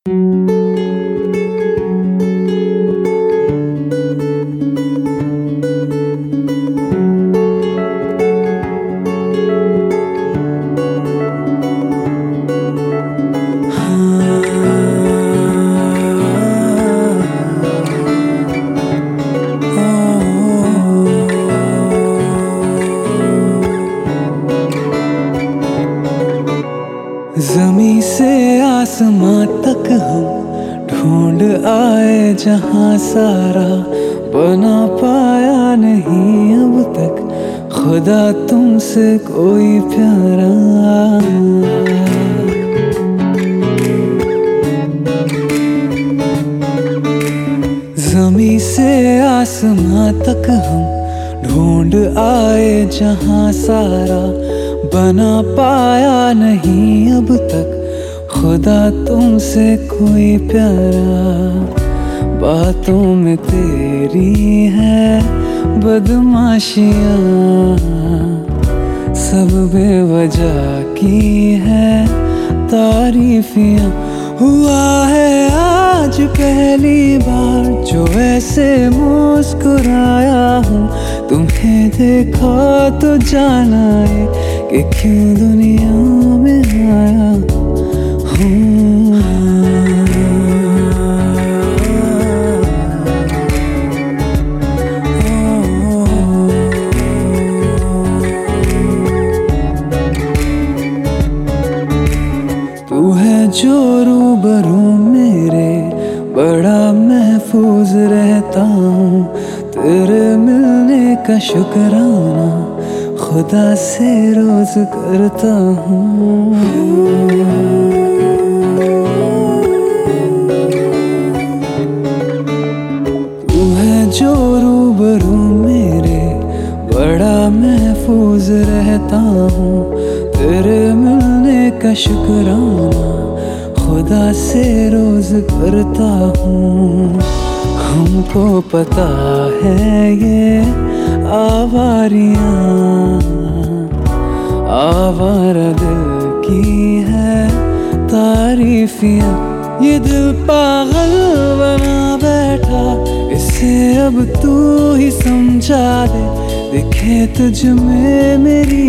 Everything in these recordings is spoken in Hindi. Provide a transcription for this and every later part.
ज़मीं से आसमां तक हम ढूंढ आए जहां सारा, बना पाया नहीं अब तक खुदा तुमसे कोई प्यारा। ज़मीं से आसमां तक हम ढूंढ आए जहां सारा, बना पाया नहीं अब तक खुदा तुमसे कोई प्यारा। बातों में तेरी है बदमाशियाँ, सब बेवजह की है तारीफियाँ। हुआ है आज पहली बार जो ऐसे मुस्कुराया हूँ, तुम्हें देखा तो जाना है कि क्यों दुनिया में आया हूँ। तू है जो रूबरू मेरे, बड़ा महफूज रहता हूँ। तेरे मिलने का शुक्राना खुदा से रोज करता हूँ। तू है जो रूबरू मेरे, बड़ा महफूज रहता हूँ। तेरे मिलने का शुक्राना खुदा से रोज करता हूँ। हमको पता है ये आवारियाँ आवारा दिल की है तारीफियाँ। ये दिल पागल बना बैठा, इसे अब तू ही समझा दे। दिखे तुझ में मेरी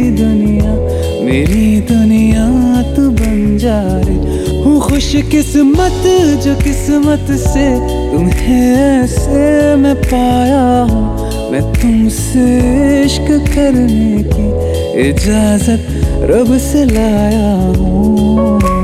दुनिया तू बन जा रे। हूँ खुश किस्मत जो किस्मत से तुम्हें ऐसे मैं पाया हूँ। मैं तुमसे इश्क करने की इजाजत रब से लाया हूँ।